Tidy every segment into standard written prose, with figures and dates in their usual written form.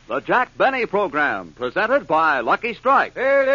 the Jack Benny Program, presented by Lucky Strike.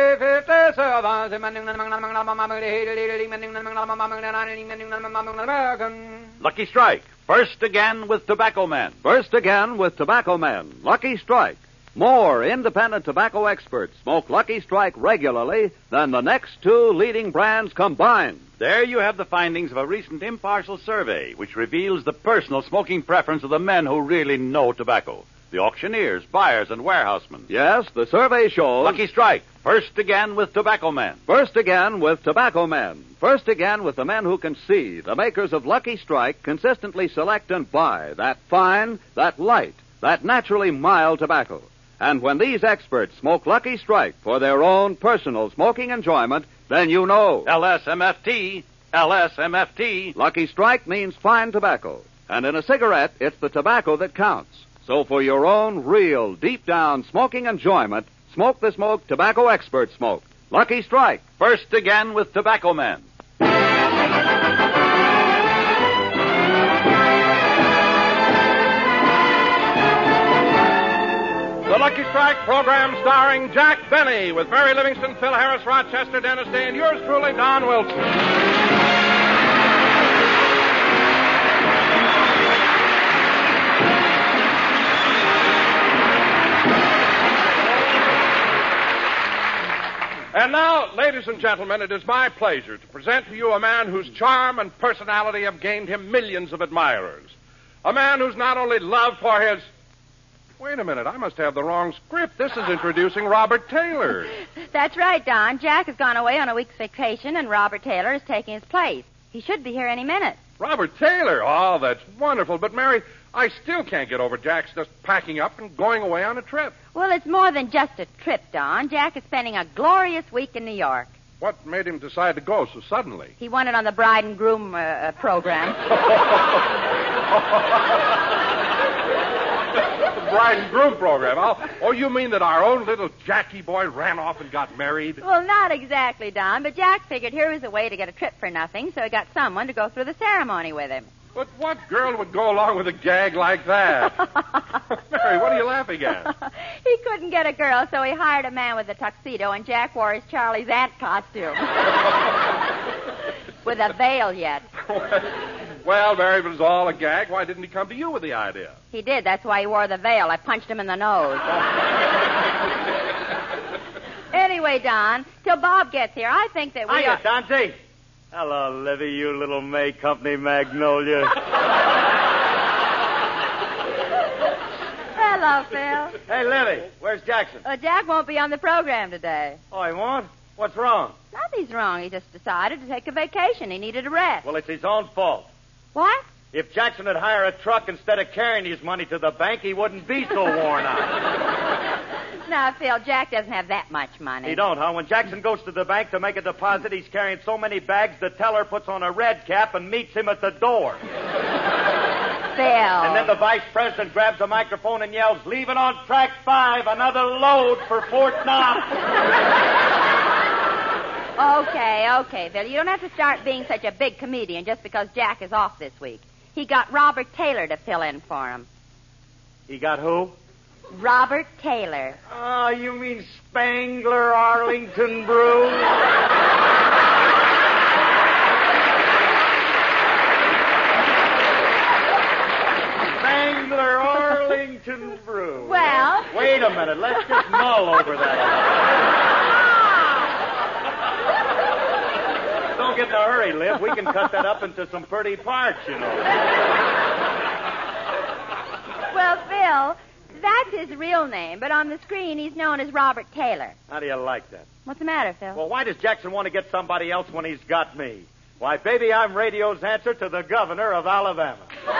Lucky Strike, first again with Tobacco Men. First again with Tobacco Men, Lucky Strike. More independent tobacco experts smoke Lucky Strike regularly than the next two leading brands combined. There you have the findings of a recent impartial survey, which reveals the personal smoking preference of the men who really know tobacco. The auctioneers, buyers, and warehousemen. Yes, the survey shows... Lucky Strike, first again with Tobacco Men. First again with Tobacco Men. First again with the men who can see. The makers of Lucky Strike consistently select and buy that fine, that light, that naturally mild tobacco. And when these experts smoke Lucky Strike for their own personal smoking enjoyment, then you know. LSMFT, LSMFT. Lucky Strike means fine tobacco. And in a cigarette, it's the tobacco that counts. So for your own real, deep-down smoking enjoyment, smoke the smoke tobacco experts smoke. Lucky Strike. First again with Tobacco Men. The Lucky Strike program starring Jack Benny with Mary Livingston, Phil Harris, Rochester, Dennis Day, and yours truly, Don Wilson. And now, ladies and gentlemen, it is my pleasure to present to you a man whose charm and personality have gained him millions of admirers. A man who's not only loved for his... Wait a minute, I must have the wrong script. This is introducing Robert Taylor. That's right, Don. Jack has gone away on a week's vacation, and Robert Taylor is taking his place. He should be here any minute. Robert Taylor? Oh, that's wonderful. But, Mary, I still can't get over Jack's just packing up and going away on a trip. Well, it's more than just a trip, Don. Jack is spending a glorious week in New York. What made him decide to go so suddenly? He won it on the bride and groom program. The bride and groom program. Oh, you mean that our own little Jackie boy ran off and got married? Well, not exactly, Don, but Jack figured here was a way to get a trip for nothing, so he got someone to go through the ceremony with him. But what girl would go along with a gag like that? Mary, what are you laughing at? He couldn't get a girl, so he hired a man with a tuxedo, and Jack wore his Charlie's Aunt costume. With a veil yet. Well, Mary, if it was all a gag, why didn't he come to you with the idea? He did. That's why he wore the veil. I punched him in the nose. Anyway, Don, till Bob gets here, I think that we Hiya, Dante. Hello, Livy, you little May Company magnolia. Hello, Phil. Hey, Livy, where's Jackson? Jack won't be on the program today. Oh, he won't? What's wrong? Nothing's wrong. He just decided to take a vacation. He needed a rest. Well, it's his own fault. What? If Jackson had hired a truck instead of carrying his money to the bank, he wouldn't be so worn out. Now, Phil, Jack doesn't have that much money. He don't, huh? When Jackson goes to the bank to make a deposit, he's carrying so many bags, the teller puts on a red cap and meets him at the door. Phil. And then the vice president grabs a microphone and yells, "Leaving on track 5, another load for Fort Knox." Okay, Phil. You don't have to start being such a big comedian just because Jack is off this week. He got Robert Taylor to fill in for him. He got who? Robert Taylor. Oh, you mean Spangler Arlington Brew? Spangler Arlington Brew. Well... Wait a minute. Let's just mull over that. Don't get in a hurry, Liv. We can cut that up into some pretty parts, you know. Well, Phil... That's his real name, but on the screen he's known as Robert Taylor. How do you like that? What's the matter, Phil? Well, why does Jackson want to get somebody else when he's got me? Why, baby, I'm radio's answer to the governor of Alabama.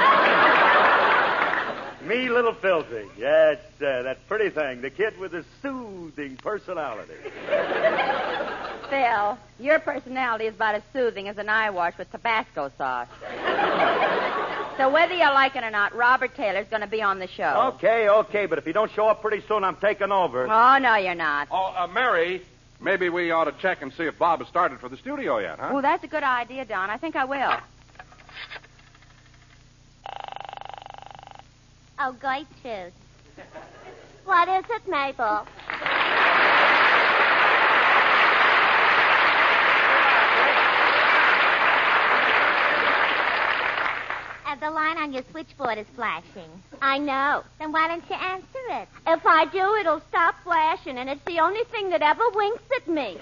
Me, little Philzy. Yes, that pretty thing. The kid with a soothing personality. Phil, your personality is about as soothing as an eye wash with Tabasco sauce. So whether you like it or not, Robert Taylor's going to be on the show. Okay, but if he don't show up pretty soon, I'm taking over. Oh, no, you're not. Oh, Mary, maybe we ought to check and see if Bob has started for the studio yet, huh? Oh, that's a good idea, Don. I think I will. Oh, Gertrude. What is it, Mabel? The line on your switchboard is flashing. I know. Then why don't you answer it? If I do, it'll stop flashing, and it's the only thing that ever winks at me.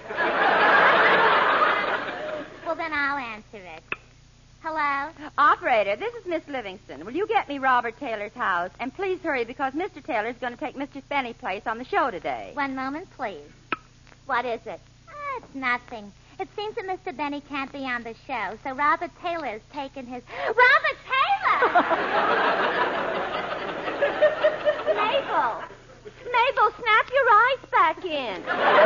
Well, then I'll answer it. Hello? Operator, this is Miss Livingston. Will you get me Robert Taylor's house? And please hurry, because Mr. Taylor's going to take Mr. Benny's place on the show today. 1 moment, please. What is it? It's nothing. It seems that Mr. Benny can't be on the show, so Robert Taylor's taken his... Robert Taylor! Mabel! Mabel, snap your eyes back in.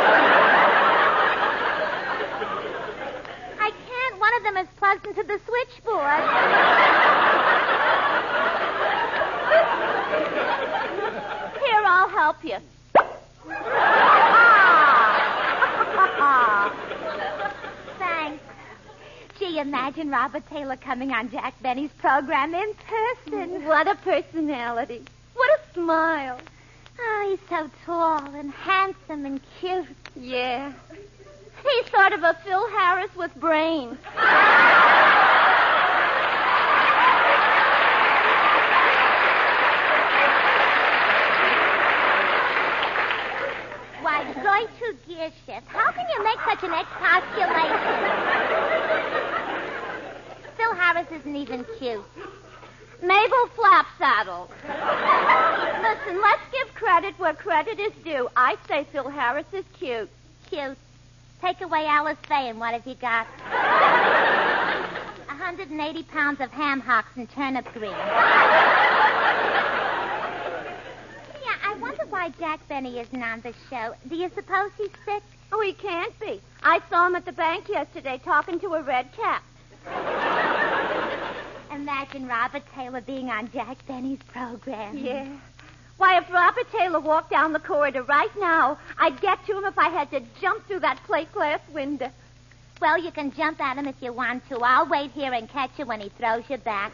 I can't. One of them is plugged into the switchboard. Here, I'll help you. Thanks. Gee, imagine Robert Taylor coming on Jack Benny's program in person. What a personality. What a smile. Oh, he's so tall and handsome and cute. Yeah. He's sort of a Phil Harris with brains. Why, going to gear shift. How can you make such an expostulation? Phil Harris isn't even cute. Mabel Flapsaddle. Listen, let's give credit where credit is due. I say Phil Harris is cute. Cute. Take away Alice Faye, and what have you got? 180 pounds of ham hocks and turnip greens. Yeah, I wonder why Jack Benny isn't on the show. Do you suppose he's sick? Oh, he can't be. I saw him at the bank yesterday talking to a red cap. Imagine Robert Taylor being on Jack Benny's program. Yeah. Why, if Robert Taylor walked down the corridor right now, I'd get to him if I had to jump through that plate glass window. Well, you can jump at him if you want to. I'll wait here and catch you when he throws you back.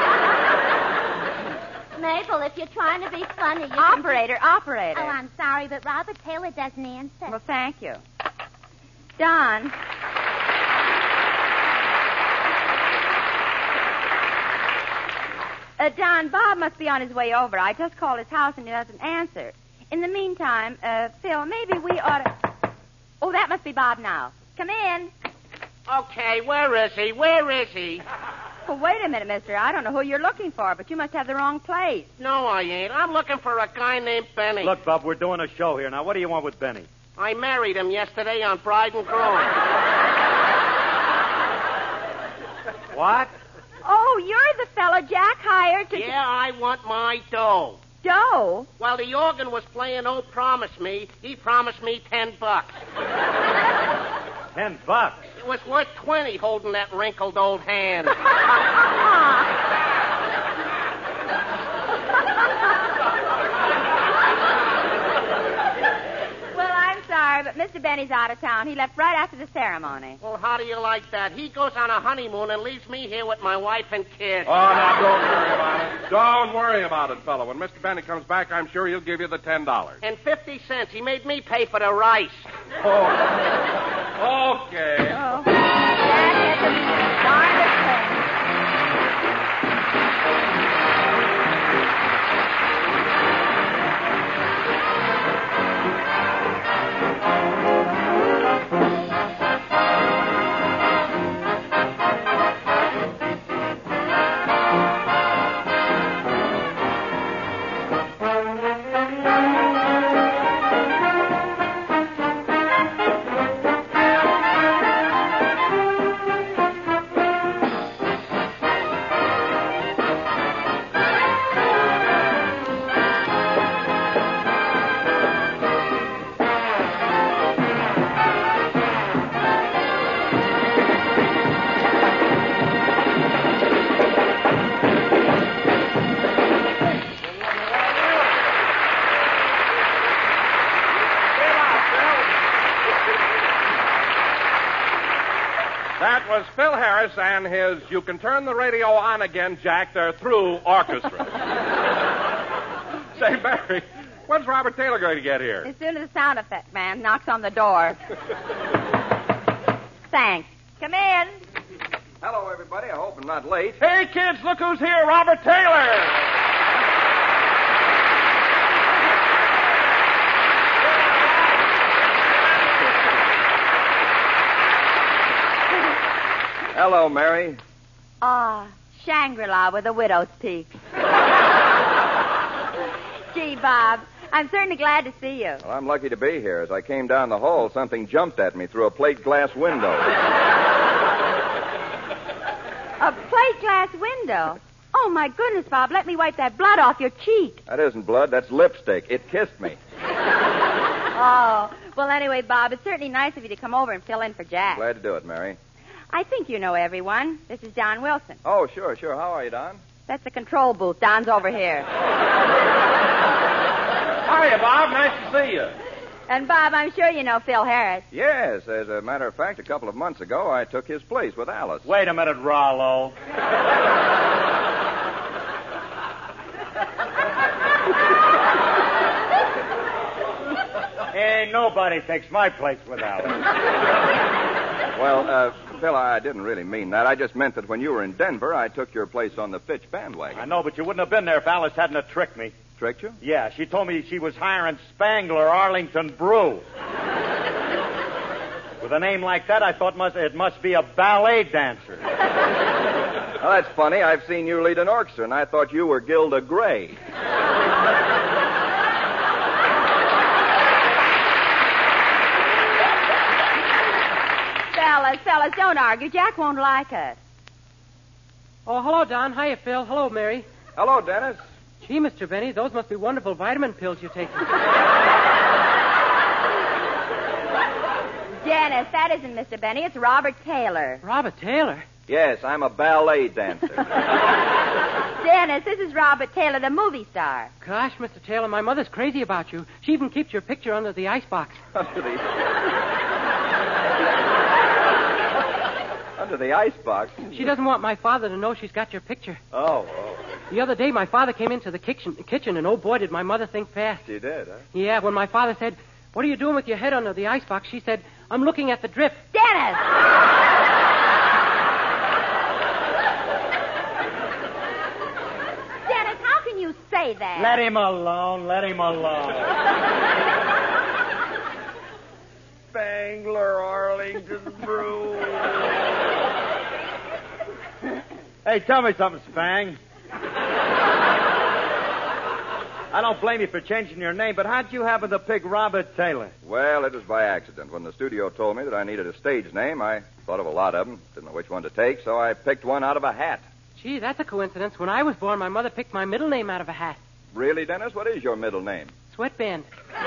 Mabel, if you're trying to be funny, you Operator. Oh, I'm sorry, but Robert Taylor doesn't answer. Well, thank you. Don. Don, Bob must be on his way over. I just called his house and he doesn't answer. In the meantime, Phil, maybe we ought to... Oh, that must be Bob now. Come in. Okay, where is he? Where is he? Well, wait a minute, mister. I don't know who you're looking for, but you must have the wrong place. No, I ain't. I'm looking for a guy named Benny. Look, Bob, we're doing a show here. Now, what do you want with Benny? I married him yesterday on Bride and Groom. What? Oh, you're the fellow Jack hired to... Yeah, I want my dough. Dough? While the organ was playing Oh Promise Me, he promised me $10. $10? It was worth 20 holding that wrinkled old hand. Well, I'm sorry, but Mr. Benny's out of town. He left right after the ceremony. Well, how do you like that? He goes on a honeymoon and leaves me here with my wife and kids. Oh, now, don't worry about it. Don't worry about it, fella. When Mr. Benny comes back, I'm sure he'll give you the $10. And 50 cents. He made me pay for the rice. Oh, okay. Oh, that is the darndest thing. That was Phil Harris and his You Can Turn the Radio On Again, Jack. They're through orchestra. Say, Barry, When's Robert Taylor going to get here? As soon as the sound effect man knocks on the door. Thanks. Come in. Hello, everybody. I hope I'm not late. Hey, kids, look who's here, Robert Taylor. Hello, Mary. Shangri-La with a widow's peak. Gee, Bob, I'm certainly glad to see you. Well, I'm lucky to be here. As I came down the hall, something jumped at me through a plate glass window. A plate glass window? Oh, my goodness, Bob, let me wipe that blood off your cheek. That isn't blood, that's lipstick. It kissed me. Oh, well, anyway, Bob, it's certainly nice of you to come over and fill in for Jack. Glad to do it, Mary. I think you know everyone. This is Don Wilson. Oh, sure. How are you, Don? That's the control booth. Don's over here. Hiya, Bob. Nice to see you. And, Bob, I'm sure you know Phil Harris. Yes, as a matter of fact, a couple of months ago, I took his place with Alice. Wait a minute, Rollo. Ain't nobody takes my place with Alice. Well, Phil, I didn't really mean that. I just meant that when you were in Denver, I took your place on the Fitch bandwagon. I know, but you wouldn't have been there if Alice hadn't have tricked me. Tricked you? Yeah, she told me she was hiring Spangler Arlington Brew. With a name like that, I thought it must be a ballet dancer. Well, that's funny. I've seen you lead an orchestra, and I thought you were Gilda Gray. Fellas, don't argue. Jack won't like us. Oh, hello, Don. Hiya, Phil. Hello, Mary. Hello, Dennis. Gee, Mr. Benny, those must be wonderful vitamin pills you're taking. Dennis, that isn't Mr. Benny. It's Robert Taylor. Robert Taylor? Yes, I'm a ballet dancer. Dennis, this is Robert Taylor, the movie star. Gosh, Mr. Taylor, my mother's crazy about you. She even keeps your picture under the icebox. Under the icebox? She doesn't want my father to know she's got your picture. Oh. The other day, my father came into the kitchen, and oh, boy, did my mother think fast. She did, huh? Yeah, when my father said, "What are you doing with your head under the icebox?" she said, "I'm looking at the drip." Dennis! Dennis, how can you say that? Let him alone. Spangler Arlington Brew. Hey, tell me something, Spang. I don't blame you for changing your name, but how'd you happen to pick Robert Taylor? Well, it was by accident. When the studio told me that I needed a stage name, I thought of a lot of them. Didn't know which one to take, so I picked one out of a hat. Gee, that's a coincidence. When I was born, my mother picked my middle name out of a hat. Really, Dennis? What is your middle name? Sweatband.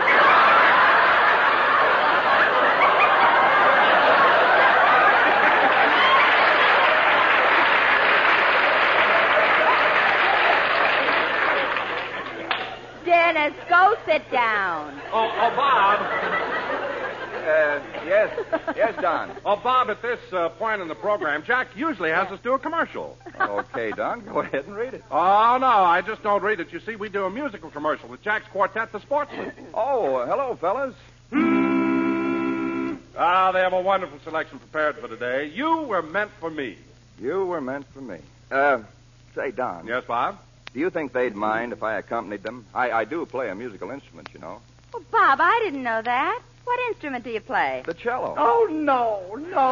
Dennis, go sit down. Oh, Bob. Yes, Don. Oh, Bob, at this point in the program, Jack usually has us do a commercial. Okay, Don, go ahead and read it. Oh, no, I just don't read it. You see, we do a musical commercial with Jack's quartet, The Sportsmen. Oh, hello, fellas. They have a wonderful selection prepared for today. You Were Meant for Me. You were meant for me. Say, Don. Yes, Bob? Do you think they'd mind if I accompanied them? I do play a musical instrument, you know. Oh, Bob, I didn't know that. What instrument do you play? The cello. Oh, no.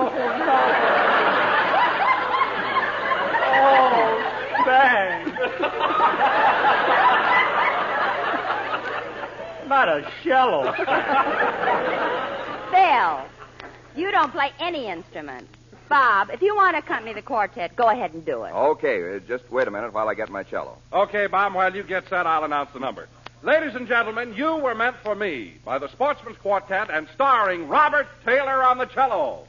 Oh, Spang. Not a cello. Phil, you don't play any instrument. Bob, if you want to accompany the quartet, go ahead and do it. Okay, just wait a minute while I get my cello. Okay, Bob, while you get set, I'll announce the number. Ladies and gentlemen, You Were Meant for Me by the Sportsman's Quartet and starring Robert Taylor on the cello.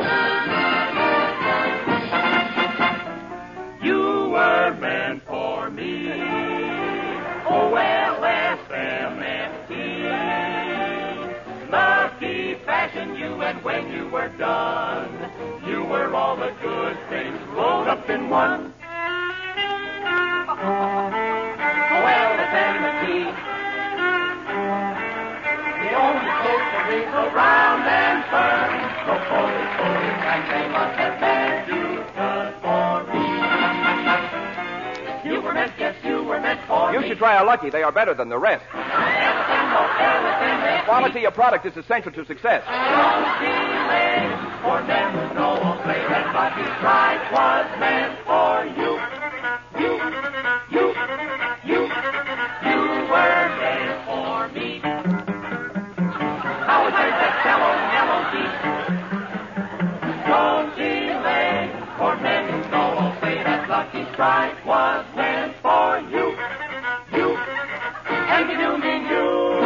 You were meant for me. O-L-S-M-F-T. Lucky fashioned you, and when you were done, you were all the good things rolled up in one. O-L-S-M-F-T. they go round and turn. So pull it, and they must have meant you good for me. You were meant, yes, you were meant for You me. should try a Lucky. They are better than the rest. The quality of product is essential to success. Don't delay, for never know a play that Lucky Strike was meant for you. You were meant for me. How is that yellow melody? Don't delay, for never know a play that Lucky Strike was meant for you. And you do mean you.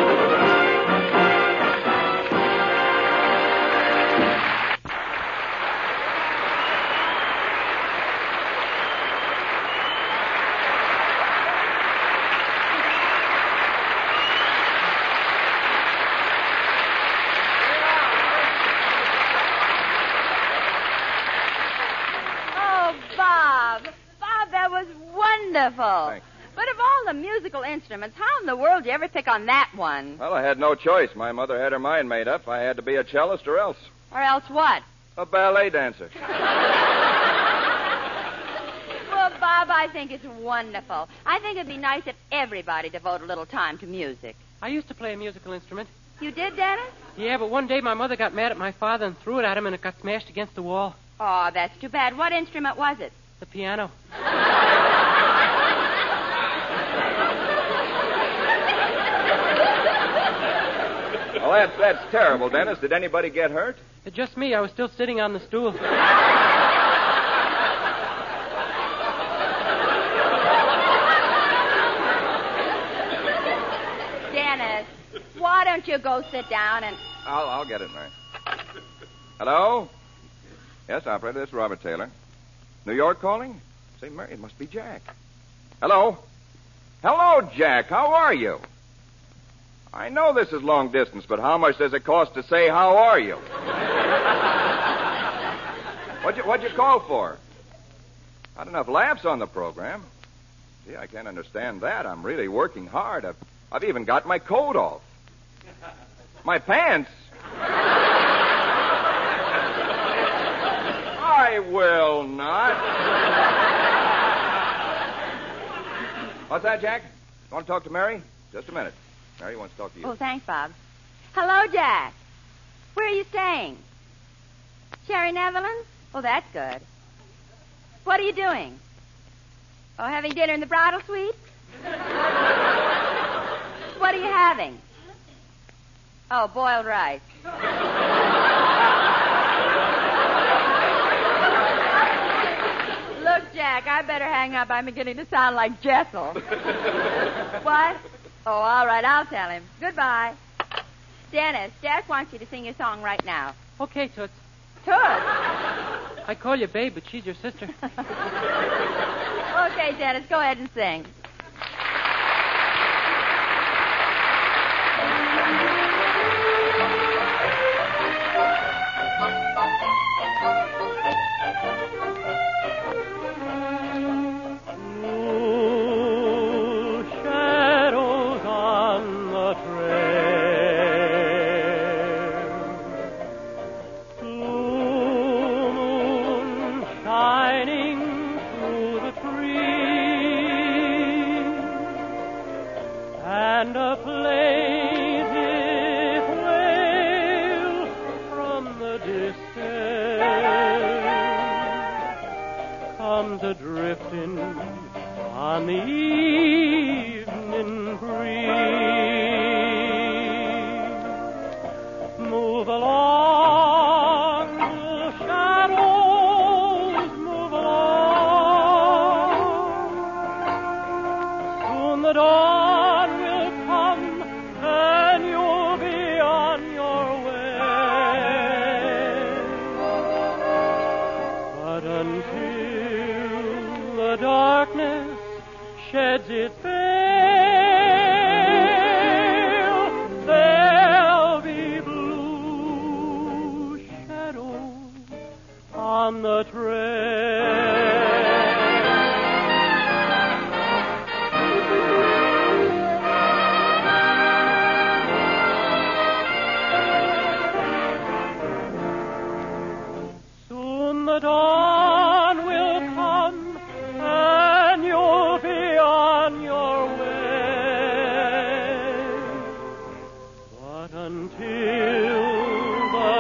Bob, that was wonderful. Thanks. But of all the musical instruments, how in the world did you ever pick on that one? Well, I had no choice. My mother had her mind made up. I had to be a cellist or else. Or else what? A ballet dancer. Well, Bob, I think it's wonderful. I think it'd be nice if everybody devoted a little time to music. I used to play a musical instrument. You did, Dennis? Yeah, but one day my mother got mad at my father and threw it at him, and it got smashed against the wall. Oh, that's too bad. What instrument was it? The piano. Well, that's terrible, Dennis. Did anybody get hurt? Just me. I was still sitting on the stool. Dennis, why don't you go sit down and... I'll get it, Mary. Hello? Yes, operator, this is Robert Taylor. New York calling? Say, Mary, it must be Jack. Hello? Hello, Jack. How are you? I know this is long distance, but how much does it cost to say how are you? What'd you call for? Not enough laughs on the program. Gee, I can't understand that. I'm really working hard. I've even got my coat off. My pants? I will not. What's that, Jack? You want to talk to Mary? Just a minute. Mary wants to talk to you. Oh, thanks, Bob. Hello, Jack. Where are you staying? Cherry Netherlands? Oh, that's good. What are you doing? Oh, having dinner in the bridal suite? What are you having? Oh, boiled rice. Look, Jack, I better hang up. I'm beginning to sound like Jessel. What? Oh, all right, I'll tell him. Goodbye. Dennis, Jack wants you to sing your song right now. Okay, Toots. Toots? I call you babe, but she's your sister. Okay, Dennis, go ahead and sing. And a plaintive wail from the distance comes a-drifting on the evening breeze.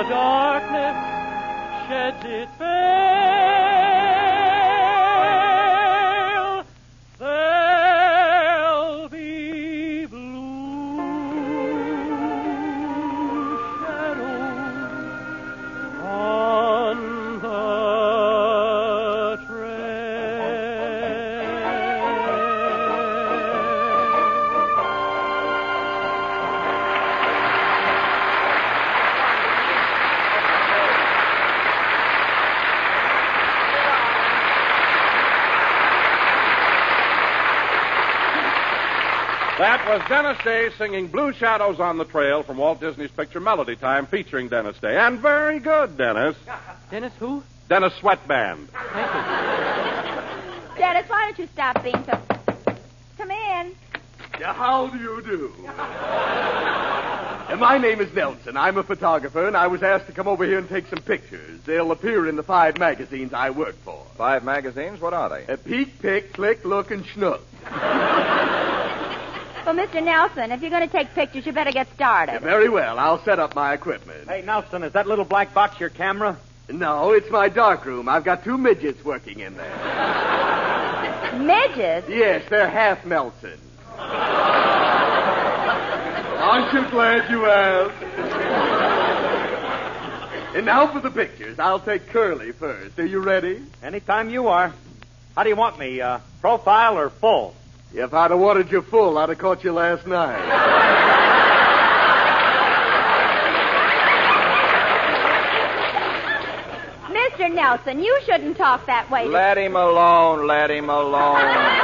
the darkness sheds its veil, there'll be blue shadows on the That was Dennis Day singing Blue Shadows on the Trail from Walt Disney's picture Melody Time featuring Dennis Day. And very good, Dennis. Dennis who? Dennis Sweatband. Dennis, why don't you stop being so... Come in. How do you do? My name is Nelson. I'm a photographer, and I was asked to come over here and take some pictures. They'll appear in the 5 magazines I work for. 5 magazines? What are they? Peek, Pick, Click, Look, and Schnook. Well, Mr. Nelson, if you're going to take pictures, you better get started. Very well. I'll set up my equipment. Hey, Nelson, is that little black box your camera? No, it's my darkroom. I've got 2 midgets working in there. Midgets? Yes, they're half Nelson. Aren't you glad you asked? And now for the pictures. I'll take Curly first. Are you ready? Anytime you are. How do you want me, profile or full? If I'd have wanted you full, I'd have caught you last night. Mr. Nelson, you shouldn't talk that way. Let him alone. Let him alone.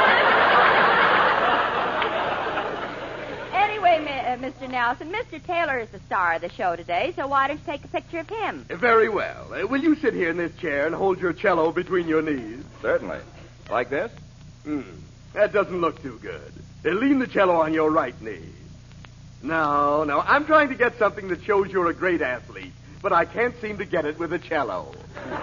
Anyway, Mr. Nelson, Mr. Taylor is the star of the show today, so why don't you take a picture of him? Very well. Will you sit here in this chair and hold your cello between your knees? Certainly. Like this? That doesn't look too good. Lean the cello on your right knee. No, I'm trying to get something that shows you're a great athlete, but I can't seem to get it with a cello.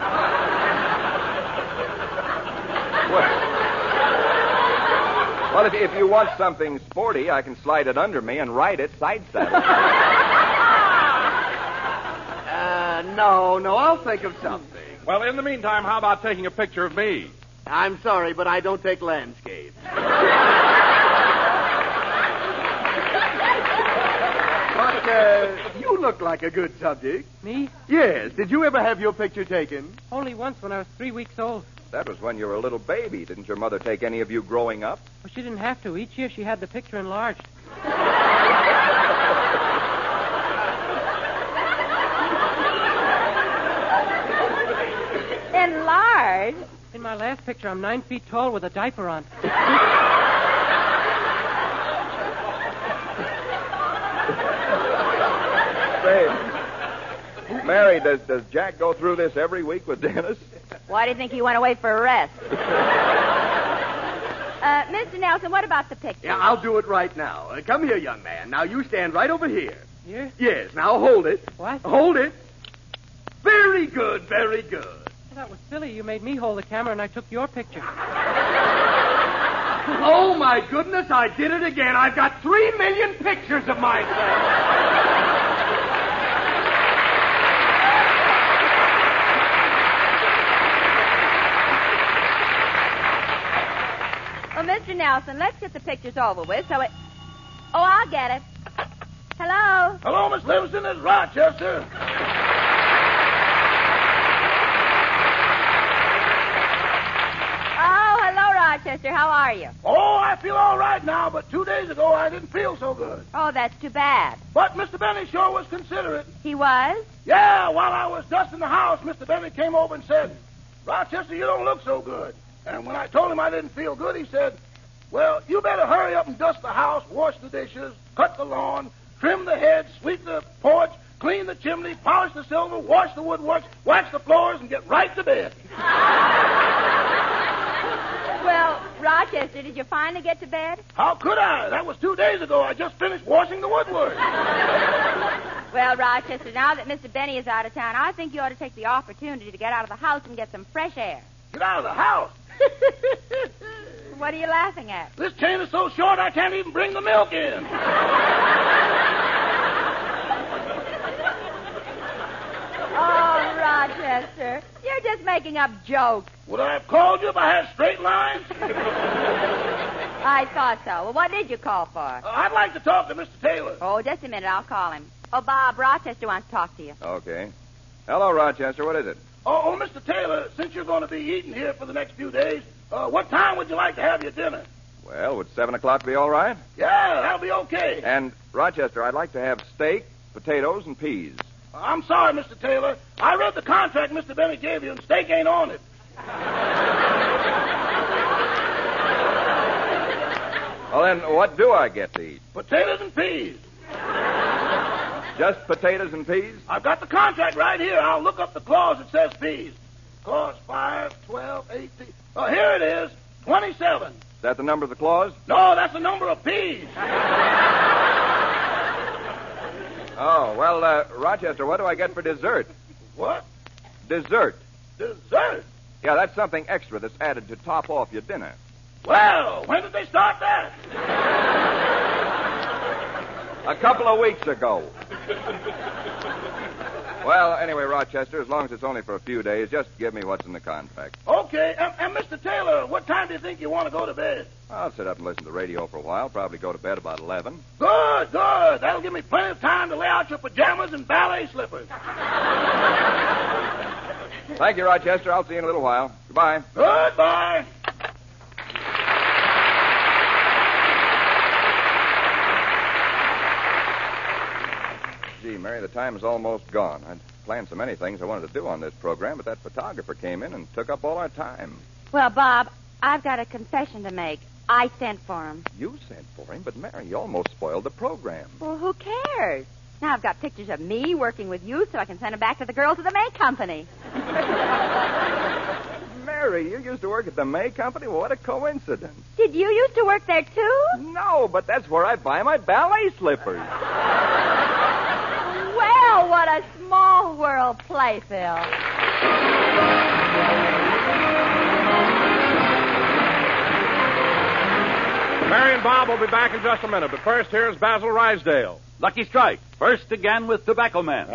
Well, if you want something sporty, I can slide it under me and ride it side saddle. No, I'll think of something. Well, in the meantime, how about taking a picture of me? I'm sorry, but I don't take landscapes. But, you look like a good subject. Me? Yes. Did you ever have your picture taken? Only once when I was 3 weeks old. That was when you were a little baby. Didn't your mother take any of you growing up? Well, she didn't have to. Each year she had the picture enlarged. Enlarged? In my last picture, I'm 9 feet tall with a diaper on. Say, Mary, does Jack go through this every week with Dennis? Why do you think he went away for a rest? Mr. Nelson, what about the picture? Yeah, I'll do it right now. Come here, young man. Now, you stand right over here. Here? Yes, now hold it. What? Hold it. Very good, very good. Well, that was silly. You made me hold the camera and I took your picture. Oh, my goodness, I did it again. I've got 3 million pictures of myself. Well, Mr. Nelson, let's get the pictures over with so it... Oh, I'll get it. Hello? Hello, Miss Livingston. This is Rochester. Oh, hello, Rochester. How are you? Oh, I feel all right now, but 2 days ago I didn't feel so good. Oh, that's too bad. But Mr. Benny sure was considerate. He was? Yeah, while I was dusting the house, Mr. Benny came over and said, Rochester, you don't look so good. And when I told him I didn't feel good, he said, well, you better hurry up and dust the house, wash the dishes, cut the lawn, trim the hedge, sweep the porch, clean the chimney, polish the silver, wash the woodworks, wax the floors, and get right to bed. Well, Rochester, did you finally get to bed? How could I? That was 2 days ago. I just finished washing the woodwork. Well, Rochester, now that Mr. Benny is out of town, I think you ought to take the opportunity to get out of the house and get some fresh air. Get out of the house? What are you laughing at? This chain is so short I can't even bring the milk in. making up jokes. Would I have called you if I had straight lines? I thought so. Well, what did you call for? I'd like to talk to Mr. Taylor. Oh, just a minute. I'll call him. Oh, Bob, Rochester wants to talk to you. Okay. Hello, Rochester. What is it? Oh, Mr. Taylor, since you're going to be eating here for the next few days, what time would you like to have your dinner? Well, would 7 o'clock be all right? Yeah, that'll be okay. And, Rochester, I'd like to have steak, potatoes, and peas. I'm sorry, Mr. Taylor. I read the contract Mr. Bennett gave you, and steak ain't on it. Well, then, what do I get to eat? Potatoes and peas. Just potatoes and peas? I've got the contract right here. I'll look up the clause that says peas. Clause 5, 12, 18. Oh, here it is. 27. Is that the number of the clause? No, that's the number of peas. Oh, well, Rochester, what do I get for dessert? What? Dessert. Dessert? Yeah, that's something extra that's added to top off your dinner. Well, when did they start that? A couple of weeks ago. Well, anyway, Rochester, as long as it's only for a few days, just give me what's in the contract. Okay, and Mr. Taylor, what time do you think you want to go to bed? I'll sit up and listen to the radio for a while, probably go to bed about 11. Good, good. That'll give me plenty of time to lay out your pajamas and ballet slippers. Thank you, Rochester. I'll see you in a little while. Goodbye. Goodbye. Gee, Mary, the time is almost gone. I'd planned so many things I wanted to do on this program, but that photographer came in and took up all our time. Well, Bob, I've got a confession to make. I sent for him. You sent for him, but Mary, you almost spoiled the program. Well, who cares? Now I've got pictures of me working with you so I can send them back to the girls at the May Company. Mary, you used to work at the May Company? Well, what a coincidence. Did you used to work there, too? No, but that's where I buy my ballet slippers. Well, what a small world, Playfield. Mary and Bob will be back in just a minute, but first, here's Basil Rysdale. Lucky Strike, first again with Tobacco Man.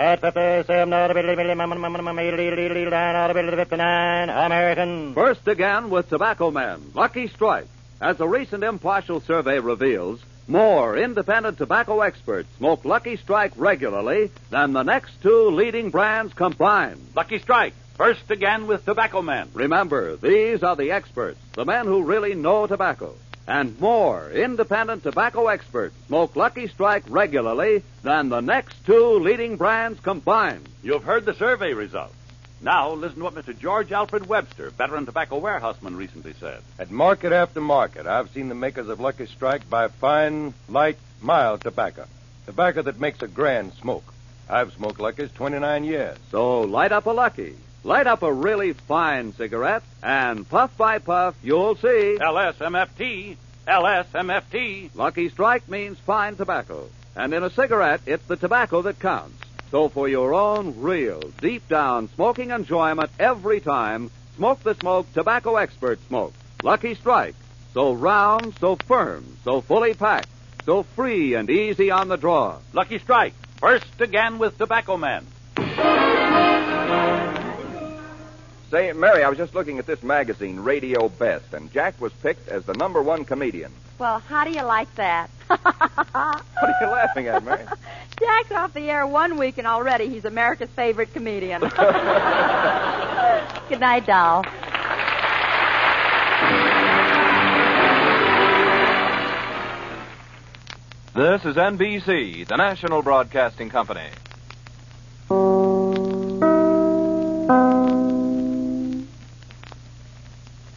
American. First again with Tobacco Man, Lucky Strike. As a recent impartial survey reveals, more independent tobacco experts smoke Lucky Strike regularly than the next two leading brands combined. Lucky Strike, first again with Tobacco Man. Remember, these are the experts, the men who really know tobacco. And more independent tobacco experts smoke Lucky Strike regularly than the next two leading brands combined. You've heard the survey results. Now, listen to what Mr. George Alfred Webster, veteran tobacco warehouseman, recently said. At market after market, I've seen the makers of Lucky Strike buy fine, light, mild tobacco. Tobacco that makes a grand smoke. I've smoked Lucky's 29 years. So light up a Lucky. Light up a really fine cigarette, and puff by puff, you'll see. LSMFT. LSMFT. Lucky Strike means fine tobacco. And in a cigarette, it's the tobacco that counts. So for your own real, deep-down smoking enjoyment every time, smoke the smoke tobacco expert smoke. Lucky Strike. So round, so firm, so fully packed, so free and easy on the draw. Lucky Strike. First again with Tobacco Man. Say, Mary, I was just looking at this magazine, Radio Best, and Jack was picked as the #1 comedian. Well, how do you like that? What are you laughing at, Mary? Jack's off the air 1 week, and already he's America's favorite comedian. Good night, doll. This is NBC, the national broadcasting company.